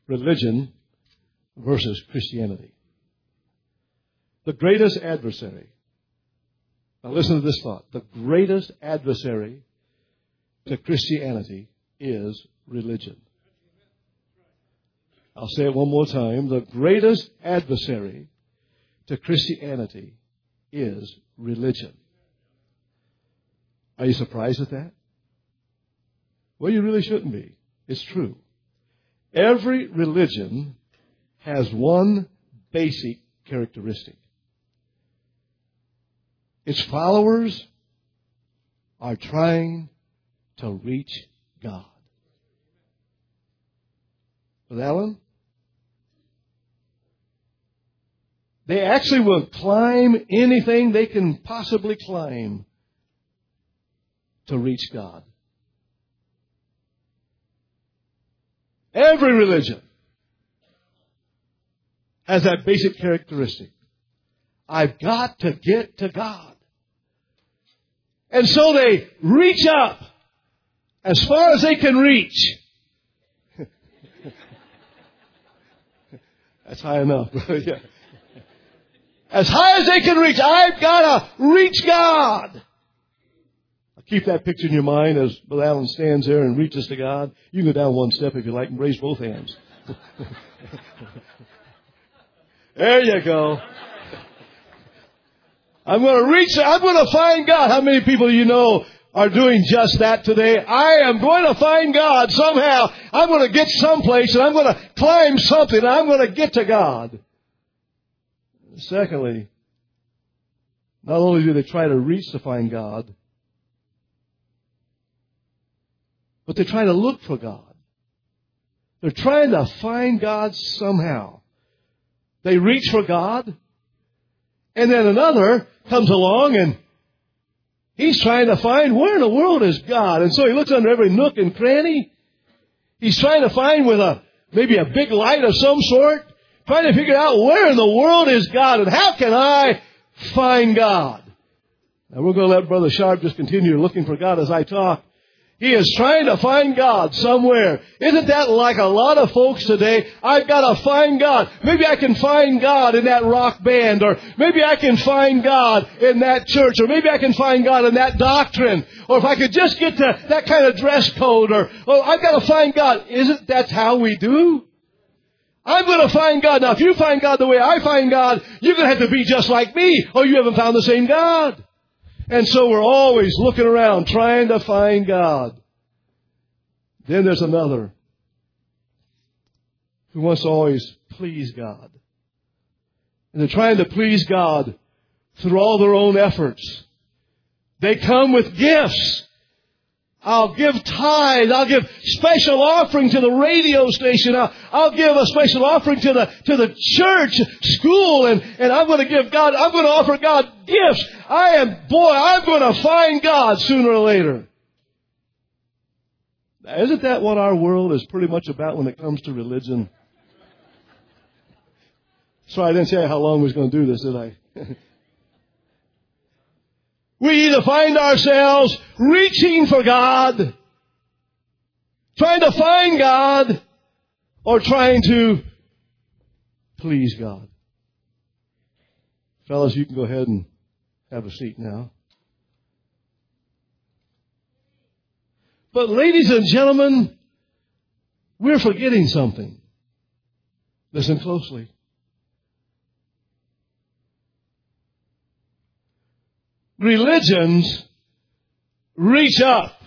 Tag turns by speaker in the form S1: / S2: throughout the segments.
S1: religion versus Christianity. The greatest adversary. Now listen to this thought. The greatest adversary to Christianity is religion. I'll say it one more time. The greatest adversary to Christianity is religion. Are you surprised at that? Well, you really shouldn't be. It's true. Every religion has one basic characteristic. Its followers are trying to reach God. Brother Allen? They actually will climb anything they can possibly climb to reach God. Every religion has that basic characteristic. I've got to get to God. And so they reach up as far as they can reach. That's high enough. Yeah. As high as they can reach. I've got to reach God. Keep that picture in your mind as Brother Allen stands there and reaches to God. You can go down one step if you like and raise both hands. There you go. I'm going to find God. How many people you know are doing just that today? I am going to find God somehow. I'm going to get someplace and I'm going to climb something and I'm going to get to God. Secondly, not only do they try to reach to find God, but they try to look for God. They're trying to find God somehow. They reach for God, and then another comes along and he's trying to find where in the world is God. And so he looks under every nook and cranny. He's trying to find with maybe a big light of some sort, trying to figure out where in the world is God and how can I find God. Now we're going to let Brother Sharp just continue looking for God as I talk. He is trying to find God somewhere. Isn't that like a lot of folks today? I've got to find God. Maybe I can find God in that rock band, or maybe I can find God in that church, or maybe I can find God in that doctrine, or if I could just get to that kind of dress code, or I've got to find God. Isn't that how we do? I'm going to find God. Now, if you find God the way I find God, you're going to have to be just like me, or you haven't found the same God. And so we're always looking around trying to find God. Then there's another who wants to always please God. And they're trying to please God through all their own efforts. They come with gifts. I'll give tithe. I'll give special offering to the radio station. I'll give a special offering to the church, school, and I'm going to offer God gifts. I'm going to find God sooner or later. Now, isn't that what our world is pretty much about when it comes to religion? Sorry, I didn't say how long we was going to do this, did I? We either find ourselves reaching for God, trying to find God, or trying to please God. Fellas, you can go ahead and have a seat now. But ladies and gentlemen, we're forgetting something. Listen closely. Religions reach up,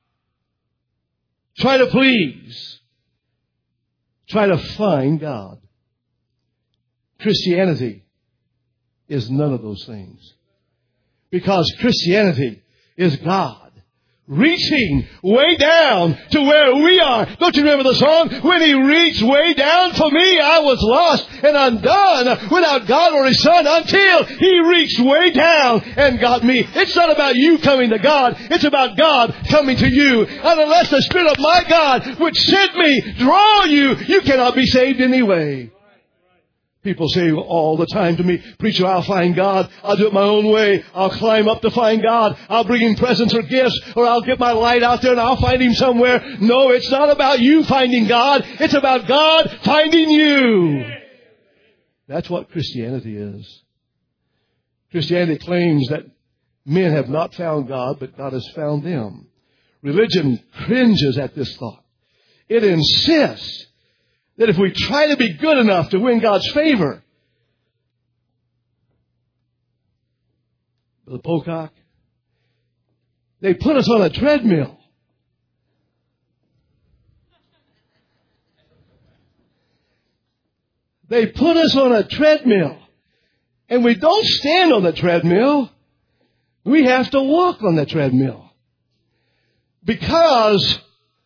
S1: try to please, try to find God. Christianity is none of those things. Because Christianity is God reaching way down to where we are. Don't you remember the song? When He reached way down for me, I was lost and undone without God or His Son until He reached way down and got me. It's not about you coming to God. It's about God coming to you. And unless the Spirit of my God, which sent me, draw you, you cannot be saved anyway. People say all the time to me, "Preacher, I'll find God. I'll do it my own way. I'll climb up to find God. I'll bring Him presents or gifts, or I'll get my light out there and I'll find Him somewhere." No, it's not about you finding God. It's about God finding you. That's what Christianity is. Christianity claims that men have not found God, but God has found them. Religion cringes at this thought. It insists that if we try to be good enough to win God's favor, Brother Pocock, they put us on a treadmill. They put us on a treadmill. And we don't stand on the treadmill. We have to walk on the treadmill. Because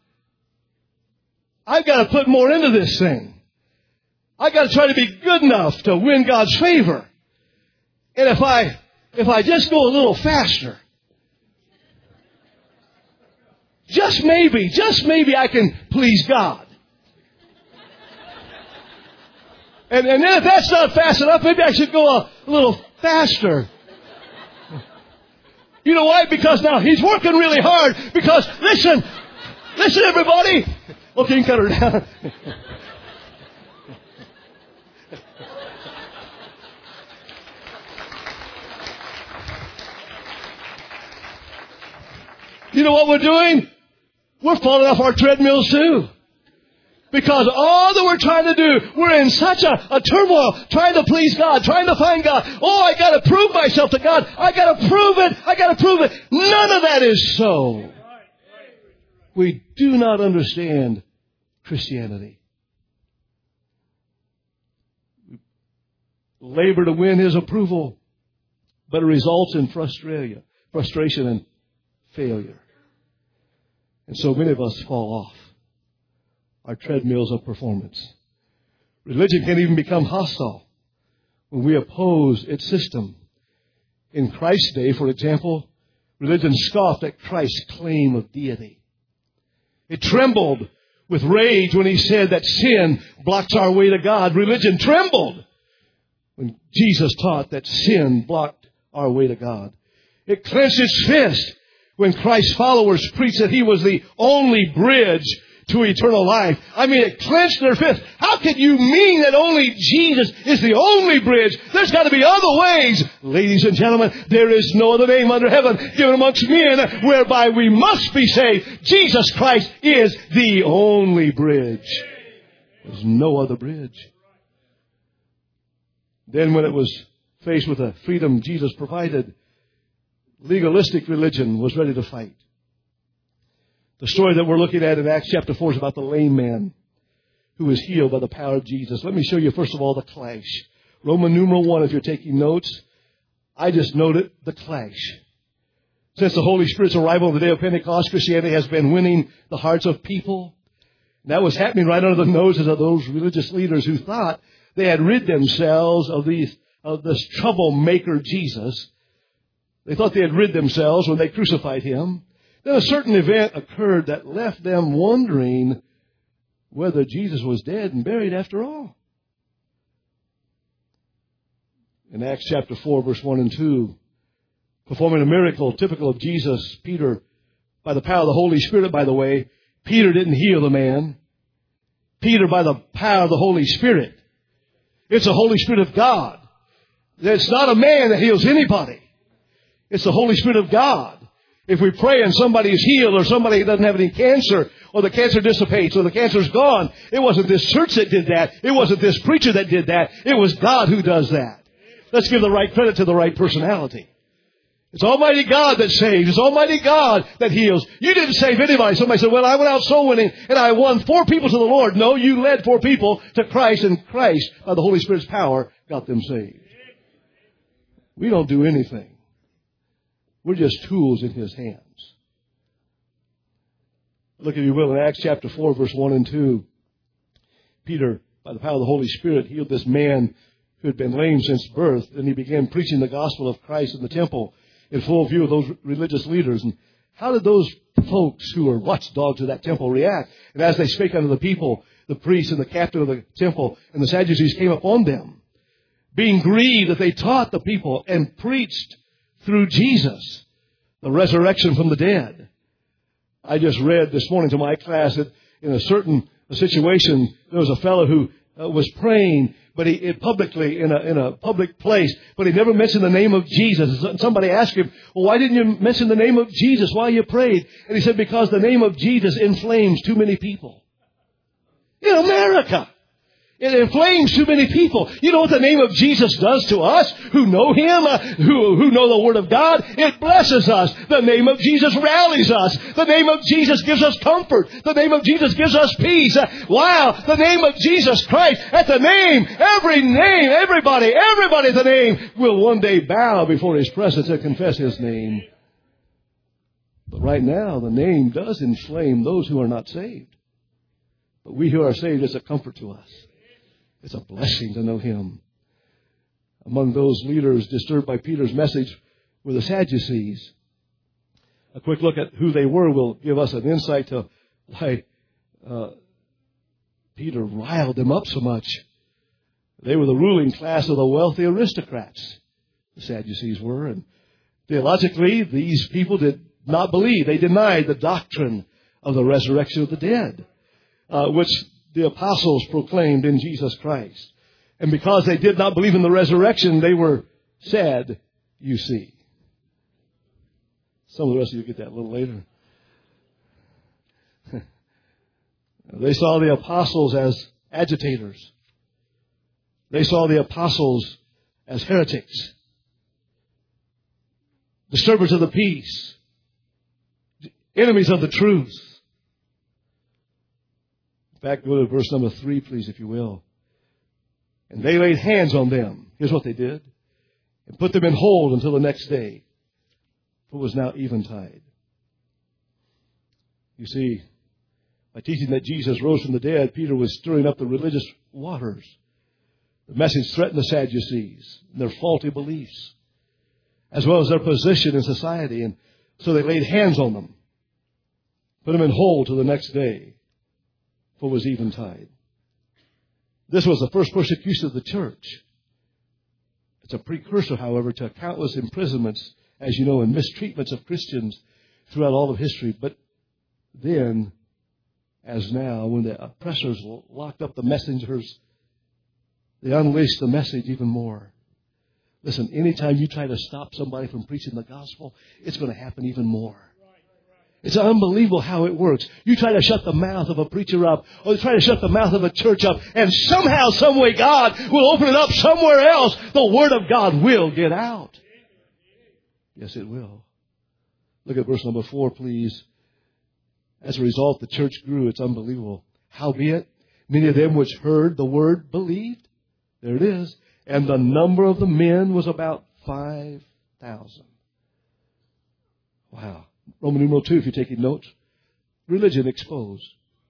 S1: I've got to put more into this thing. I've got to try to be good enough to win God's favor. And if I just go a little faster, just maybe I can please God. And then if that's not fast enough, maybe I should go a little faster. You know why? Because now He's working really hard. Because listen everybody. Okay, you can cut her down. You know what we're doing? We're falling off our treadmills too. Because all that we're trying to do, we're in such a turmoil, trying to please God, trying to find God. Oh, I got to prove myself to God. I got to prove it. None of that is so. We do not understand Christianity. We labor to win His approval, but it results in frustration and failure. And so many of us fall off our treadmills of performance. Religion can even become hostile when we oppose its system. In Christ's day, for example, religion scoffed at Christ's claim of deity. It trembled with rage when He said that sin blocks our way to God. Religion trembled when Jesus taught that sin blocked our way to God. It clenched its fist when Christ's followers preached that He was the only bridge to eternal life. I mean, it clenched their fist. How can you mean that only Jesus is the only bridge? There's got to be other ways. Ladies and gentlemen, there is no other name under heaven given amongst men whereby we must be saved. Jesus Christ is the only bridge. There's no other bridge. Then when it was faced with the freedom Jesus provided, legalistic religion was ready to fight. The story that we're looking at in Acts chapter 4 is about the lame man who was healed by the power of Jesus. Let me show you, first of all, the clash. Roman numeral 1, if you're taking notes. I just noted the clash. Since the Holy Spirit's arrival on the day of Pentecost, Christianity has been winning the hearts of people. And that was happening right under the noses of those religious leaders who thought they had rid themselves of this troublemaker Jesus. They thought they had rid themselves when they crucified Him. Then a certain event occurred that left them wondering whether Jesus was dead and buried after all. In Acts chapter 4, verse 1 and 2, performing a miracle typical of Jesus, Peter, by the power of the Holy Spirit, by the way, Peter didn't heal the man. Peter, by the power of the Holy Spirit. It's the Holy Spirit of God. It's not a man that heals anybody. It's the Holy Spirit of God. If we pray and somebody is healed or somebody doesn't have any cancer or the cancer dissipates or the cancer's gone, it wasn't this church that did that. It wasn't this preacher that did that. It was God who does that. Let's give the right credit to the right personality. It's Almighty God that saves. It's Almighty God that heals. You didn't save anybody. Somebody said, well, I went out soul winning and I won 4 people to the Lord. No, you led 4 people to Christ, and Christ, by the Holy Spirit's power, got them saved. We don't do anything. We're just tools in His hands. Look, if you will, in Acts chapter 4, verse 1 and 2. Peter, by the power of the Holy Spirit, healed this man who had been lame since birth. And he began preaching the gospel of Christ in the temple in full view of those religious leaders. And how did those folks who were watchdogs of that temple react? And as they spake unto the people, the priests and the captain of the temple and the Sadducees came upon them. being grieved that they taught the people and preached through Jesus the resurrection from the dead. I just read this morning to my class that in a certain situation, there was a fellow who was praying, but he publicly in a public place, but he never mentioned the name of Jesus. And somebody asked him, "Well, why didn't you mention the name of Jesus while you prayed?" And he said, "Because the name of Jesus inflames too many people in America. It inflames too many people." You know what the name of Jesus does to us who know Him, who know the Word of God? It blesses us. The name of Jesus rallies us. The name of Jesus gives us comfort. The name of Jesus gives us peace. Wow, the name of Jesus Christ. At the name, everybody at the name will one day bow before His presence and confess His name. But right now, the name does inflame those who are not saved. But we who are saved, it's a comfort to us. It's a blessing to know Him. Among those leaders disturbed by Peter's message were the Sadducees. A quick look at who they were will give us an insight to why Peter riled them up so much. They were the ruling class of the wealthy aristocrats, the Sadducees were. And theologically, these people did not believe. They denied the doctrine of the resurrection of the dead, which the apostles proclaimed in Jesus Christ. And because they did not believe in the resurrection, they were sad, you see. Some of the rest of you get that a little later. They saw the apostles as agitators. They saw the apostles as heretics, disturbers of the peace, enemies of the truth. Back, go to verse number 3, please, if you will. And they laid hands on them. Here's what they did. And put them in hold until the next day. For it was now eventide. You see, by teaching that Jesus rose from the dead, Peter was stirring up the religious waters. The message threatened the Sadducees and their faulty beliefs, as well as their position in society. And so they laid hands on them. Put them in hold till the next day. For it was eventide. This was the first persecution of the church. It's a precursor, however, to countless imprisonments, as you know, and mistreatments of Christians throughout all of history. But then, as now, when the oppressors locked up the messengers, they unleashed the message even more. Listen, anytime you try to stop somebody from preaching the gospel, it's going to happen even more. It's unbelievable how it works. You try to shut the mouth of a preacher up, or you try to shut the mouth of a church up, and somehow, some way, God will open it up somewhere else. The Word of God will get out. Yes, it will. Look at verse number 4, please. As a result, the church grew. It's unbelievable. Howbeit, many of them which heard the word believed. There it is. And the number of the men was about 5,000. Wow. Roman numeral 2, if you're taking notes. Religion exposed.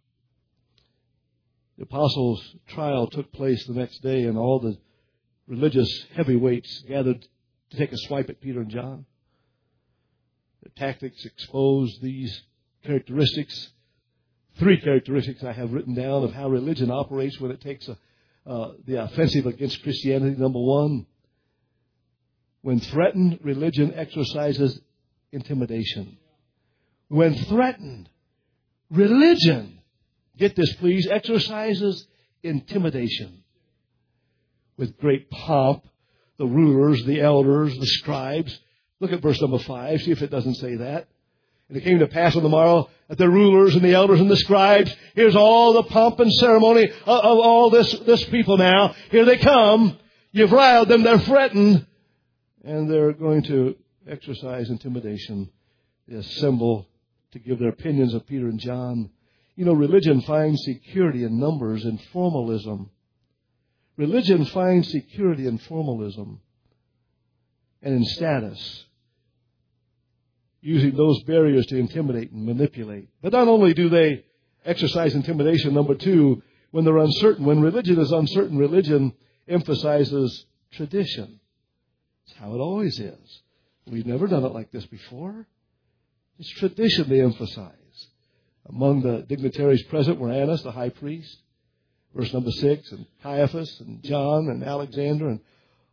S1: The apostles' trial took place the next day, and all the religious heavyweights gathered to take a swipe at Peter and John. Their tactics exposed these characteristics. 3 characteristics I have written down of how religion operates when it takes the offensive against Christianity. Number 1, when threatened, religion exercises intimidation. When threatened, religion, get this please, exercises intimidation. With great pomp, the rulers, the elders, the scribes. Look at verse number 5, see if it doesn't say that. And it came to pass on the morrow that the rulers and the elders and the scribes, here's all the pomp and ceremony of all this people now. Here they come. You've riled them, they're threatened. And they're going to exercise intimidation. They assemble to give their opinions of Peter and John. You know, religion finds security in numbers and formalism. Religion finds security in formalism and in status, using those barriers to intimidate and manipulate. But not only do they exercise intimidation, number 2, when they're uncertain. When religion is uncertain, religion emphasizes tradition. It's how it always is. We've never done it like this before. It's tradition they emphasize. Among the dignitaries present were Annas, the high priest, verse number 6, and Caiaphas, and John, and Alexander, and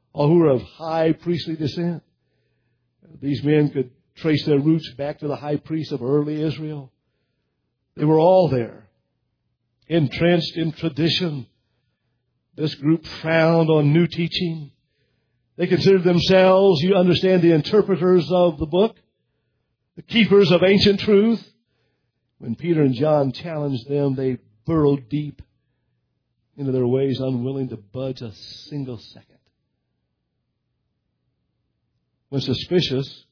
S1: all who were of high priestly descent. These men could trace their roots back to the high priest of early Israel. They were all there, entrenched in tradition. This group frowned on new teaching. They considered themselves, you understand, the interpreters of the book, the keepers of ancient truth. When Peter and John challenged them, they burrowed deep into their ways, unwilling to budge a single second. When suspicious,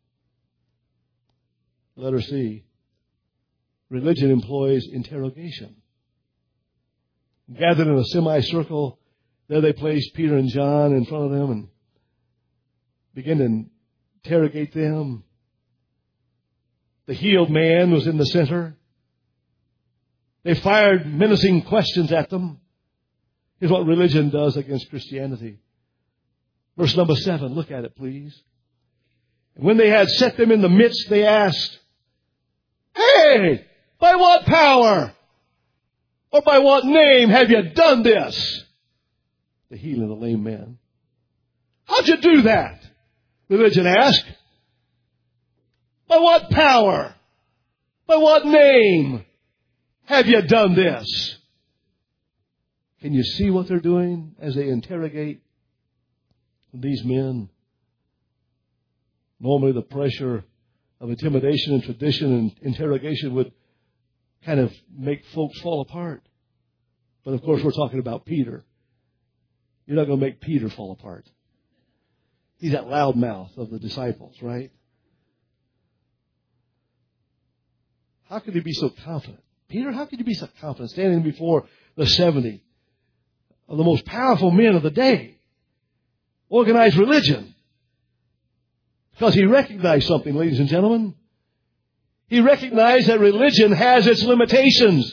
S1: letter C, religion employs interrogation. Gathered in a semicircle, there they placed Peter and John in front of them and began to interrogate them. The healed man was in the center. They fired menacing questions at them. Here's what religion does against Christianity. Verse number 7, look at it, please. And when they had set them in the midst, they asked, "Hey, by what power or by what name have you done this?" The healing of the lame man. "How'd you do that?" Religion asked. "By what power? By what name have you done this?" Can you see what they're doing as they interrogate these men? Normally the pressure of intimidation and tradition and interrogation would kind of make folks fall apart. But of course we're talking about Peter. You're not going to make Peter fall apart. He's that loudmouth of the disciples, right? How could he be so confident? Peter, how could you be so confident standing before the 70 of the most powerful men of the day? Organized religion. Because he recognized something, ladies and gentlemen. He recognized that religion has its limitations.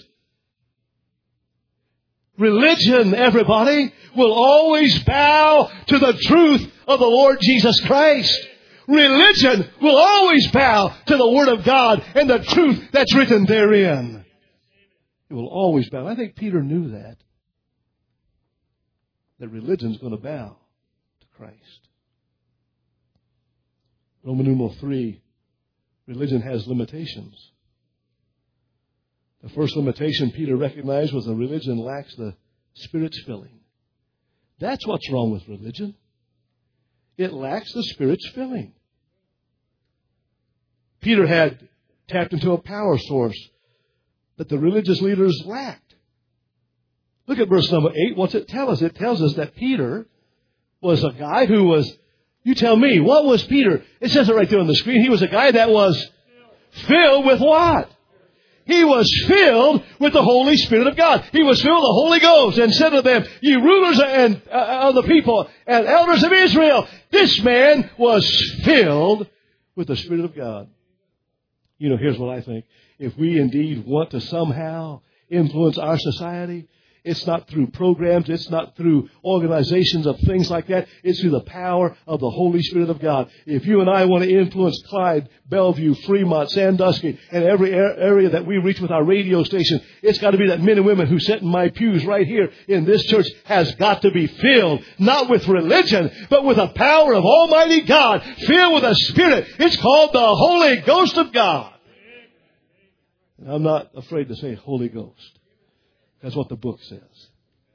S1: Religion, everybody, will always bow to the truth of the Lord Jesus Christ. Religion will always bow to the Word of God and the truth that's written therein. It will always bow. I think Peter knew that religion's going to bow to Christ. Roman numeral 3, religion has limitations. The first limitation Peter recognized was that religion lacks the Spirit's filling. That's what's wrong with religion. It lacks the Spirit's filling. Peter had tapped into a power source that the religious leaders lacked. Look at verse number 8. What's it tell us? It tells us that Peter was a guy who was, you tell me, what was Peter? It says it right there on the screen. He was a guy that was filled with what? He was filled with the Holy Spirit of God. He was filled with the Holy Ghost and said to them, "Ye rulers of the people and elders of Israel." This man was filled with the Spirit of God. You know, here's what I think. If we indeed want to somehow influence our society, it's not through programs. It's not through organizations of things like that. It's through the power of the Holy Spirit of God. If you and I want to influence Clyde, Bellevue, Fremont, Sandusky, and every area that we reach with our radio station, it's got to be that men and women who sit in my pews right here in this church has got to be filled, not with religion, but with the power of Almighty God, filled with the Spirit. It's called the Holy Ghost of God. And I'm not afraid to say Holy Ghost. That's what the book says.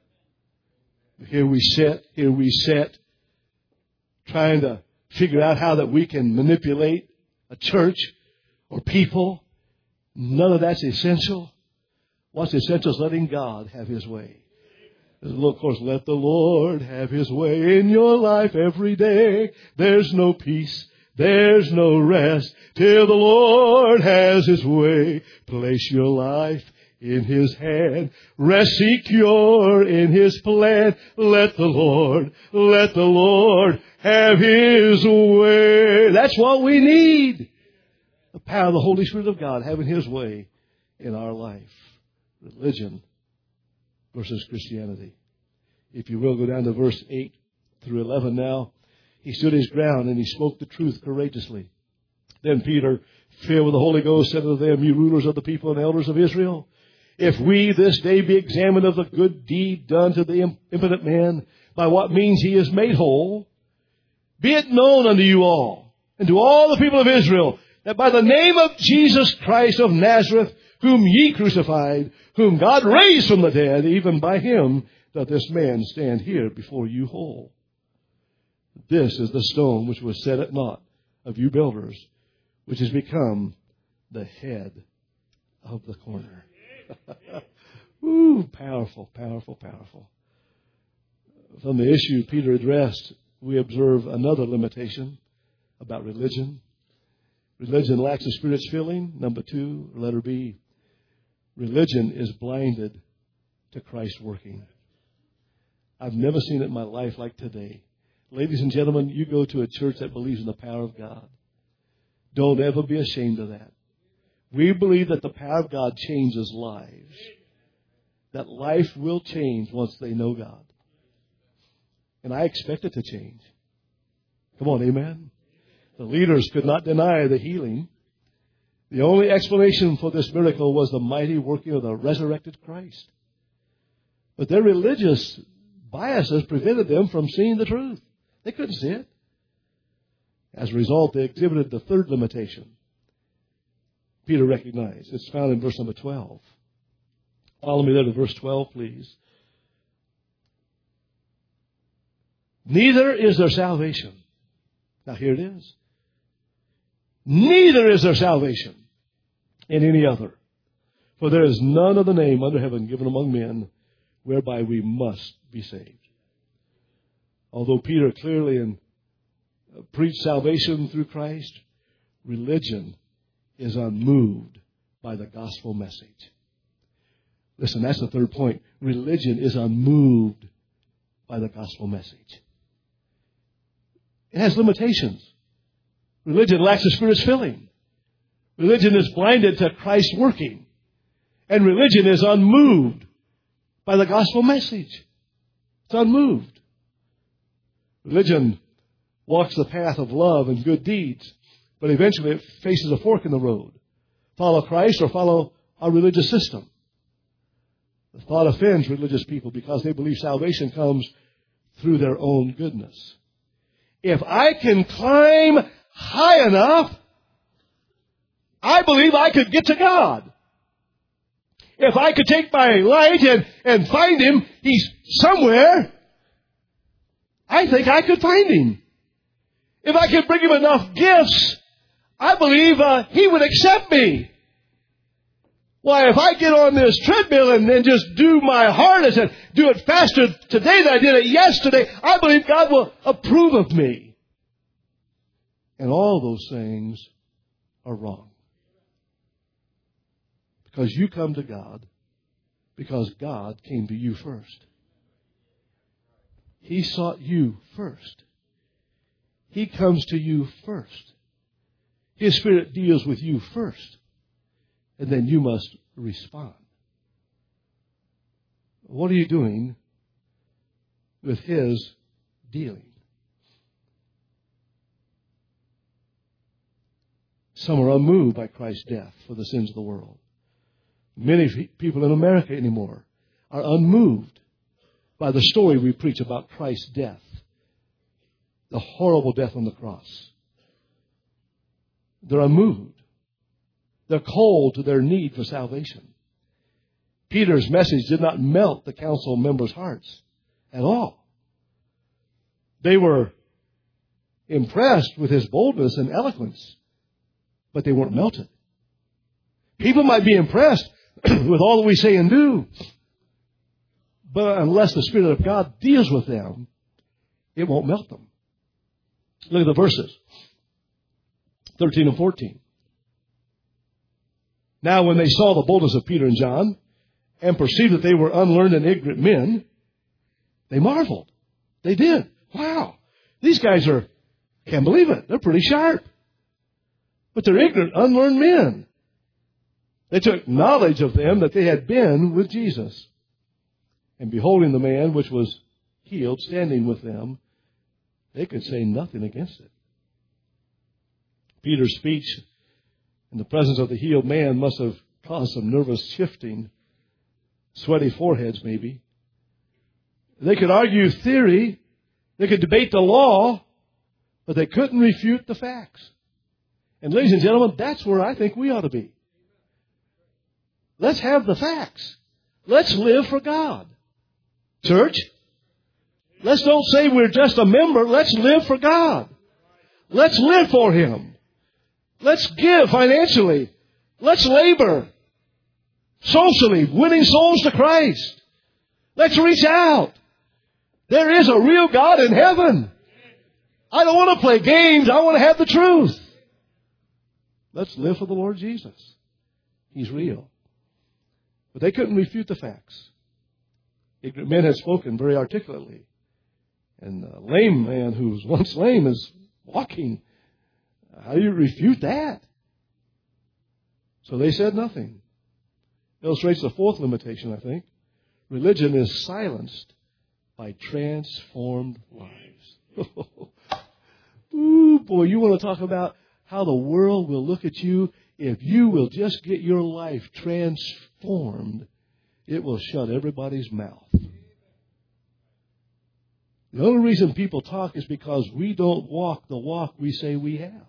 S1: Here we sit, trying to figure out how that we can manipulate a church or people. None of that's essential. What's essential is letting God have His way. There's a little chorus, "Let the Lord have His way in your life every day. There's no peace, there's no rest till the Lord has His way. Place your life in His hand, rest secure in His plan. Let the Lord have His way." That's what we need. The power of the Holy Spirit of God having His way in our life. Religion versus Christianity. If you will, go down to verse 8 through 11 now. He stood his ground and he spoke the truth courageously. Then Peter, filled with the Holy Ghost, said to them, "You rulers of the people and elders of Israel, If we this day be examined of the good deed done to the impotent man, by what means he is made whole, be it known unto you all, and to all the people of Israel, that by the name of Jesus Christ of Nazareth, whom ye crucified, whom God raised from the dead, even by him doth this man stand here before you whole. This is the stone which was set at naught of you builders, which has become the head of the corner. Ooh, powerful, powerful, powerful. From the issue Peter addressed, we observe another limitation about religion. Religion lacks the Spirit's filling. Number 2, letter B, religion is blinded to Christ's working. I've never seen it in my life like today. Ladies and gentlemen, you go to a church that believes in the power of God. Don't ever be ashamed of that. We believe that the power of God changes lives. That life will change once they know God. And I expect it to change. Come on, amen? The leaders could not deny the healing. The only explanation for this miracle was the mighty working of the resurrected Christ. But their religious biases prevented them from seeing the truth. They couldn't see it. As a result, they exhibited the third limitation Peter recognized. It's found in verse number 12. Follow me there to verse 12, please. Neither is there salvation. Now here it is. Neither is there salvation in any other. For there is none other name under heaven given among men whereby we must be saved. Although Peter clearly preached salvation through Christ, religion is unmoved by the gospel message. Listen, that's the third point. Religion is unmoved by the gospel message. It has limitations. Religion lacks the Spirit's filling. Religion is blinded to Christ's working. And religion is unmoved by the gospel message. It's unmoved. Religion walks the path of love and good deeds, but eventually it faces a fork in the road. Follow Christ or follow our religious system. The thought offends religious people because they believe salvation comes through their own goodness. If I can climb high enough, I believe I could get to God. If I could take my light and find Him, He's somewhere, I think I could find Him. If I could bring Him enough gifts, I believe He would accept me. Why, if I get on this treadmill and just do my hardest and do it faster today than I did it yesterday, I believe God will approve of me. And all those things are wrong. Because you come to God because God came to you first. He sought you first. He comes to you first. His Spirit deals with you first. And then you must respond. What are you doing with His dealing? Some are unmoved by Christ's death for the sins of the world. Many people in America anymore are unmoved by the story we preach about Christ's death, the horrible death on the cross. They're unmoved. They're cold to their need for salvation. Peter's message did not melt the council members' hearts at all. They were impressed with his boldness and eloquence, but they weren't melted. People might be impressed with all that we say and do, but unless the Spirit of God deals with them, it won't melt them. Look at the verses, 13 and 14. Now when they saw the boldness of Peter and John and perceived that they were unlearned and ignorant men, they marveled. They did. Wow, these guys can't believe it. They're pretty sharp. But they're ignorant, unlearned men. They took knowledge of them that they had been with Jesus. And beholding the man which was healed standing with them, they could say nothing against it. Peter's speech in the presence of the healed man must have caused some nervous shifting sweaty foreheads maybe. They could argue theory. They could debate the law, but they couldn't refute the facts. And ladies and gentlemen, that's where I think we ought to be. Let's have the facts. Let's live for God. Church, let's don't say we're just a member. Let's live for God. Let's live for Him. Let's give financially. Let's labor socially, winning souls to Christ. Let's reach out. There is a real God in heaven. I don't want to play games. I want to have the truth. Let's live for the Lord Jesus. He's real. But they couldn't refute the facts. Ignorant men had spoken very articulately. And a lame man who was once lame is walking. How do you refute that? So they said nothing. Illustrates the fourth limitation, I think. Religion is silenced by transformed lives. Ooh, boy, you want to talk about how the world will look at you if you will just get your life transformed. It will shut everybody's mouth. The only reason people talk is because we don't walk the walk we say we have.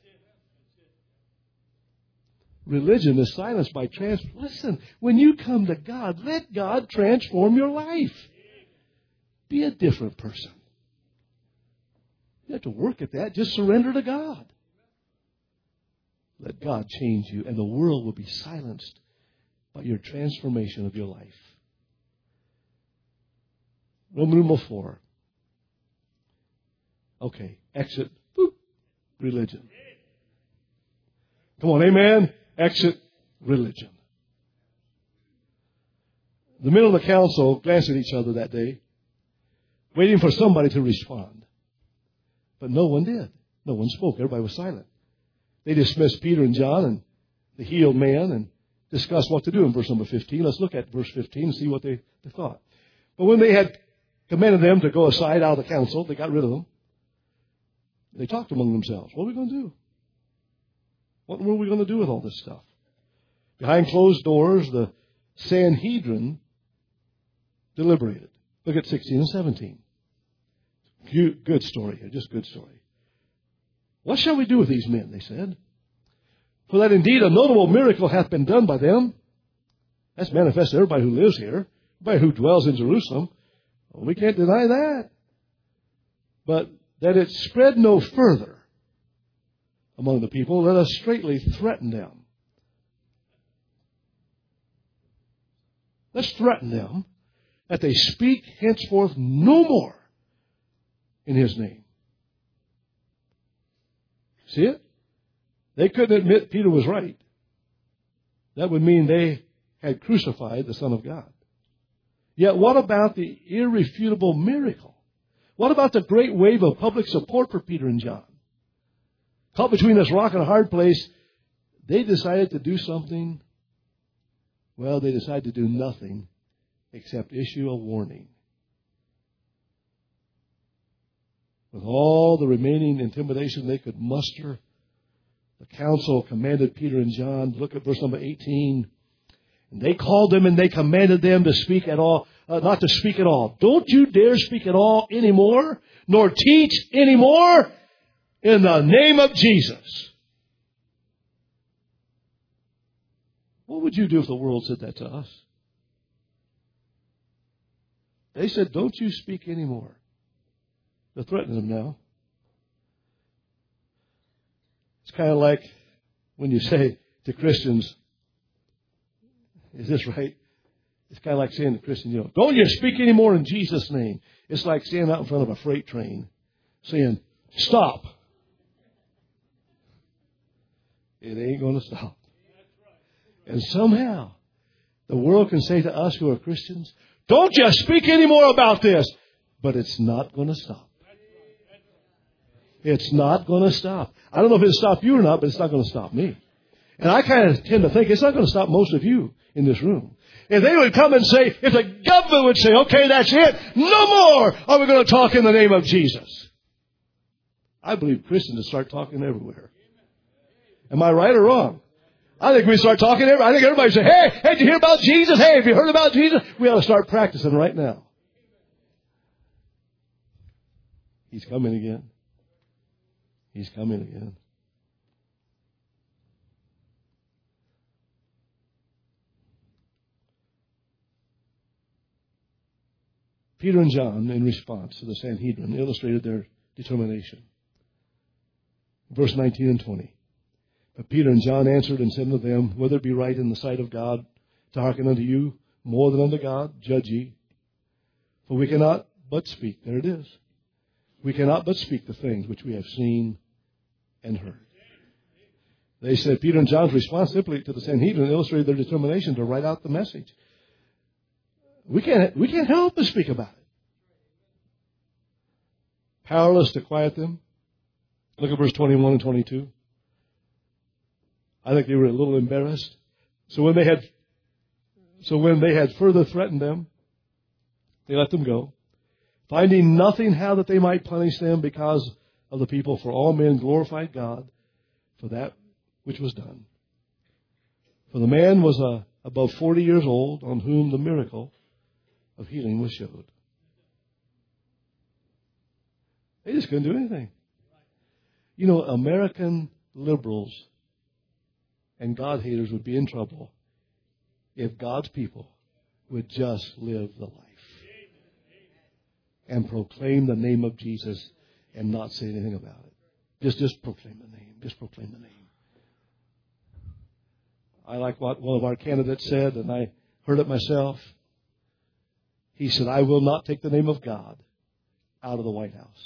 S1: Religion is silenced by Listen, when you come to God, let God transform your life. Be a different person. You have to work at that. Just surrender to God. Let God change you, and the world will be silenced by your transformation of your life. Roman numeral 4. Okay, exit. Boop. Religion. Come on, amen. Exit religion. The men of the council glanced at each other that day, waiting for somebody to respond. But no one did. No one spoke. Everybody was silent. They dismissed Peter and John and the healed man and discussed what to do in verse number 15. Let's look at verse 15 and see what they thought. But when they had commanded them to go aside out of the council, they got rid of them. They talked among themselves. What are we going to do? What were we going to do with all this stuff? Behind closed doors, the Sanhedrin deliberated. Look at 16 and 17. Good story here, just good story. What shall we do with these men, they said? For that indeed a notable miracle hath been done by them. That's manifest to everybody who lives here, everybody who dwells in Jerusalem. Well, we can't deny that. But that it spread no further among the people, let us straightly threaten them. Let's threaten them that they speak henceforth no more in His name. See it? They couldn't admit Peter was right. That would mean they had crucified the Son of God. Yet what about the irrefutable miracle? What about the great wave of public support for Peter and John? Caught between this rock and a hard place, they decided to do something. Well, they decided to do nothing except issue a warning. With all the remaining intimidation they could muster, the council commanded Peter and John. Look at verse number 18. And they called them and they commanded them to speak at all, not to speak at all. Don't you dare speak at all anymore, nor teach anymore in the name of Jesus. What would you do if the world said that to us? They said, don't you speak anymore. They're threatening them now. It's kind of like when you say to Christians, is this right? It's kind of like saying to Christians, don't you speak anymore in Jesus' name. It's like standing out in front of a freight train saying, stop. It ain't going to stop. And somehow, the world can say to us who are Christians, don't you speak anymore about this. But it's not going to stop. It's not going to stop. I don't know if it'll stop you or not, but it's not going to stop me. And I kind of tend to think it's not going to stop most of you in this room. If they would come and say, if the government would say, okay, that's it, no more are we going to talk in the name of Jesus. I believe Christians will start talking everywhere. Am I right or wrong? I think we start talking. I think everybody say, hey, did you hear about Jesus? Hey, have you heard about Jesus? We ought to start practicing right now. He's coming again. He's coming again. Peter and John, in response to the Sanhedrin, illustrated their determination. Verse 19 and 20. But Peter and John answered and said unto them, whether it be right in the sight of God to hearken unto you more than unto God, judge ye. For we cannot but speak. There it is. We cannot but speak the things which we have seen and heard. They said, Peter and John's response simply to the Sanhedrin illustrated their determination to write out the message. We can't help but speak about it. Powerless to quiet them. Look at verse 21 and 22. I think they were a little embarrassed. So when they had further threatened them, they let them go, finding nothing how that they might punish them because of the people, for all men glorified God for that which was done. For the man was above 40 years old, on whom the miracle of healing was showed. They just couldn't do anything. You know, American liberals and God haters would be in trouble if God's people would just live the life and proclaim the name of Jesus and not say anything about it. Just proclaim the name. Just proclaim the name. I like what one of our candidates said, and I heard it myself. He said, I will not take the name of God out of the White House.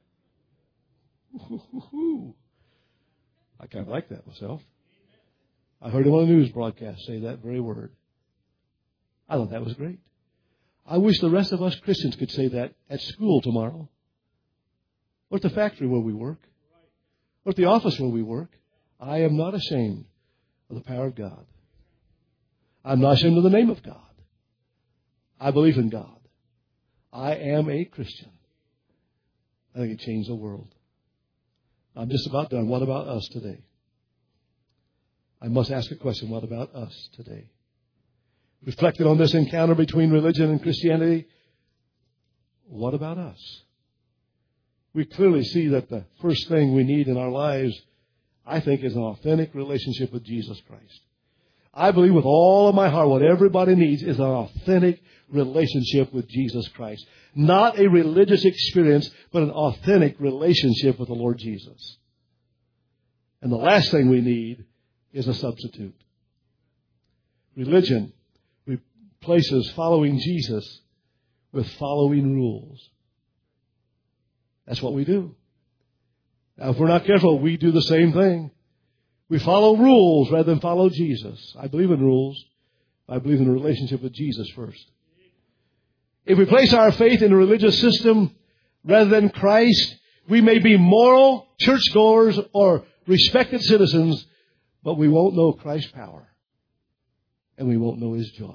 S1: I kind of like that myself. I heard him on a news broadcast say that very word. I thought that was great. I wish the rest of us Christians could say that at school tomorrow, or at the factory where we work, or at the office where we work. I am not ashamed of the power of God. I'm not ashamed of the name of God. I believe in God. I am a Christian. I think it changed the world. I'm just about done. What about us today? I must ask a question. What about us today? Reflecting on this encounter between religion and Christianity, what about us? We clearly see that the first thing we need in our lives, I think, is an authentic relationship with Jesus Christ. I believe with all of my heart what everybody needs is an authentic relationship with Jesus Christ. Not a religious experience, but an authentic relationship with the Lord Jesus. And the last thing we need is a substitute. Religion replaces following Jesus with following rules. That's what we do. Now, if we're not careful, we do the same thing. We follow rules rather than follow Jesus. I believe in rules. I believe in a relationship with Jesus first. If we place our faith in a religious system rather than Christ, we may be moral churchgoers or respected citizens, but we won't know Christ's power. And we won't know His joy.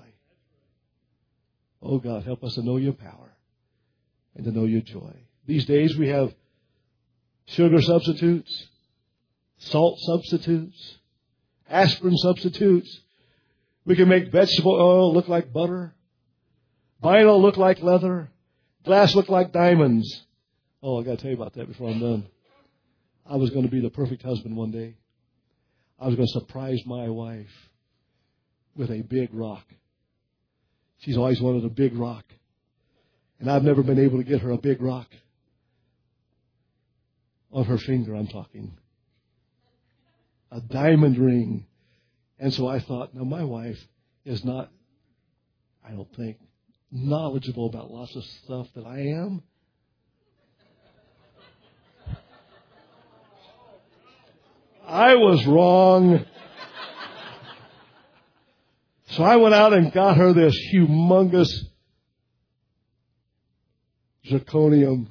S1: Oh God, help us to know Your power and to know Your joy. These days we have sugar substitutes, salt substitutes, aspirin substitutes. We can make vegetable oil look like butter, vinyl look like leather, glass look like diamonds. Oh, I got to tell you about that before I'm done. I was going to be the perfect husband one day. I was going to surprise my wife with a big rock. She's always wanted a big rock. And I've never been able to get her a big rock. On her finger, I'm talking. A diamond ring. And so I thought, now my wife is not, I don't think, knowledgeable about lots of stuff that I am. I was wrong. So I went out and got her this humongous zirconium.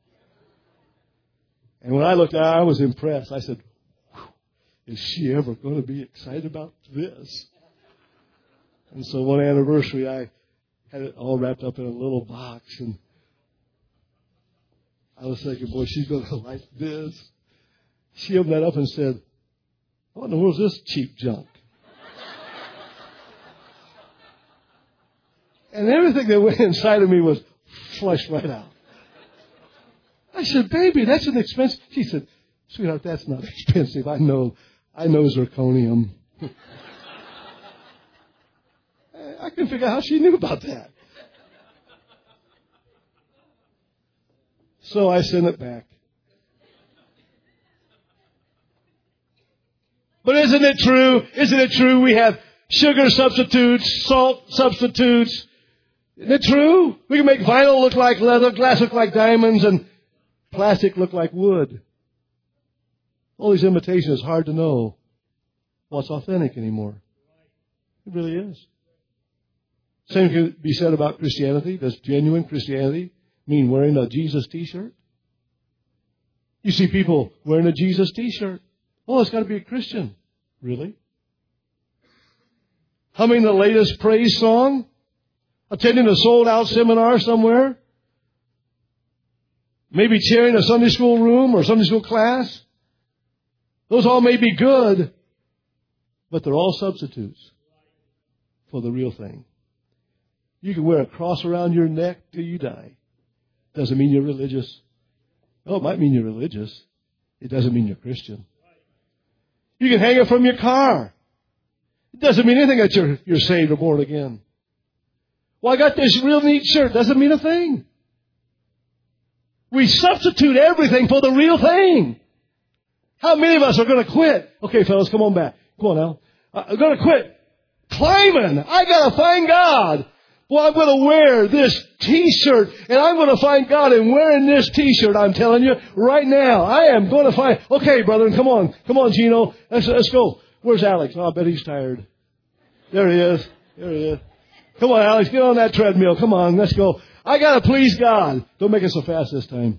S1: And when I looked at it, I was impressed. I said, is she ever going to be excited about this? And so one anniversary, I had it all wrapped up in a little box. And I was thinking, boy, she's going to like this. She opened that up and said, what in the world is this cheap junk? And everything that went inside of me was flushed right out. I said, baby, that's an expensive. She said, sweetheart, that's not expensive. I know zirconium. I couldn't figure out how she knew about that. So I sent it back. But isn't it true? Isn't it true we have sugar substitutes, salt substitutes? Isn't it true? We can make vinyl look like leather, glass look like diamonds, and plastic look like wood. All these imitations, it's hard to know what's authentic anymore. It really is. Same can be said about Christianity. Does genuine Christianity mean wearing a Jesus t-shirt? You see people wearing a Jesus t-shirt. Oh, it's got to be a Christian. Really? Humming the latest praise song? Attending a sold-out seminar somewhere? Maybe chairing a Sunday school room or Sunday school class? Those all may be good, but they're all substitutes for the real thing. You can wear a cross around your neck till you die. Doesn't mean you're religious. Oh, it might mean you're religious. It doesn't mean you're Christian. You can hang it from your car. It doesn't mean anything that you're saved or born again. Well, I got this real neat shirt. Doesn't mean a thing. We substitute everything for the real thing. How many of us are going to quit? Okay, fellas, come on back. Come on now. I'm going to quit climbing. I got to find God. Well, I'm going to wear this t-shirt, and I'm going to find God in wearing this t-shirt, I'm telling you, right now. I am going to find... Okay, brethren, come on. Come on, Gino. Let's go. Where's Alex? Oh, I bet he's tired. There he is. There he is. Come on, Alex, get on that treadmill. Come on, let's go. I got to please God. Don't make it so fast this time.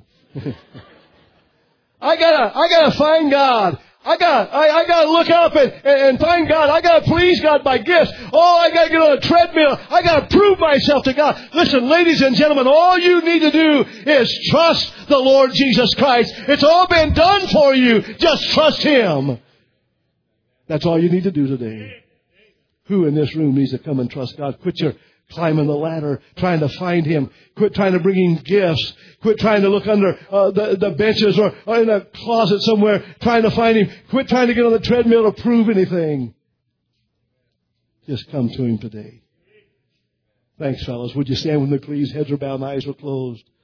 S1: I gotta find God. I gotta look up and find God. I gotta please God by gifts. Oh, I gotta get on a treadmill. I gotta prove myself to God. Listen, ladies and gentlemen, all you need to do is trust the Lord Jesus Christ. It's all been done for you. Just trust Him. That's all you need to do today. Who in this room needs to come and trust God? Quit your climbing the ladder, trying to find Him. Quit trying to bring Him gifts. Quit trying to look under the benches or in a closet somewhere trying to find Him. Quit trying to get on the treadmill to prove anything. Just come to Him today. Thanks, fellas. Would you stand with me, please? Heads are bowed and eyes are closed.